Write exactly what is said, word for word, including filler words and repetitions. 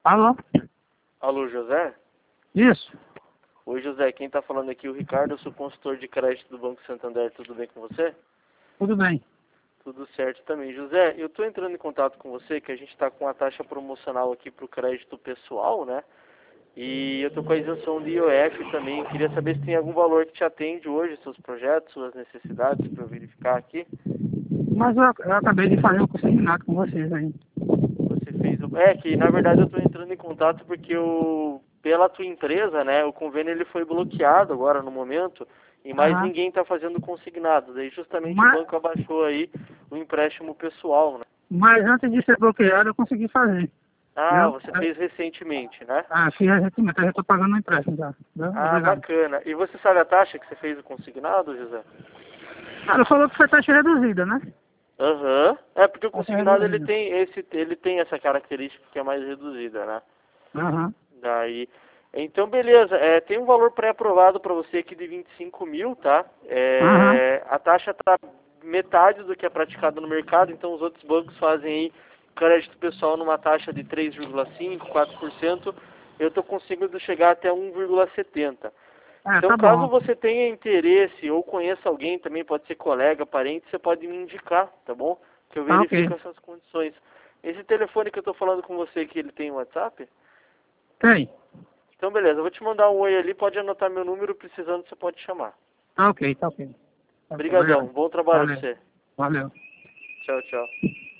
Alô? Alô, José? Isso. Oi, José. Quem está falando aqui é o Ricardo. Eu sou consultor de crédito do Banco Santander. Tudo bem com você? Tudo bem. Tudo certo também. José, eu estou entrando em contato com você que a gente está com a taxa promocional aqui para o crédito pessoal, né? E eu estou com a isenção de I O F também. Queria saber se tem algum valor que te atende hoje, seus projetos, suas necessidades, para eu verificar aqui. Mas eu, eu acabei de fazer um consignado com vocês aí. Você fez o... É que, na verdade, eu estou entrando em contato porque o... pela tua empresa, né, o convênio ele foi bloqueado agora no momento e mais Aham. ninguém está fazendo consignado. Daí justamente o Mas, banco abaixou aí o empréstimo pessoal, né? mas antes de ser bloqueado, eu consegui fazer. Ah, Eu, você fez recentemente, né? ah, fiz recentemente, eu já estou pagando o empréstimo já. Entendeu? Ah, Obrigado. bacana. E você sabe a taxa que você fez o consignado, José? Ela falou que foi taxa reduzida, né? Aham. É porque o Taxa consignado ele reduzida. tem esse, ele tem essa característica que é mais reduzida, né? Aham. Daí, então beleza, é, tem um valor pré-aprovado para você aqui de vinte e cinco mil, tá? Aham. É, a taxa está metade do que é praticado no mercado, então os outros bancos fazem aí crédito pessoal numa taxa de três vírgula cinco, quatro por cento, eu estou conseguindo chegar até um vírgula setenta por cento. É, Então tá caso bom. você tenha interesse ou conheça alguém também, pode ser colega, parente, você pode me indicar, tá bom? Que eu Tá ok. verifico essas condições. Esse telefone que eu estou falando com você aqui, ele tem WhatsApp? Tem. Então, beleza. Eu vou te mandar um oi ali. Pode anotar meu número. Precisando, você pode chamar. Tá ok, tá ok. Tá ok, Obrigadão. obrigado. Bom trabalho pra Valeu. você. Valeu. Tchau, tchau.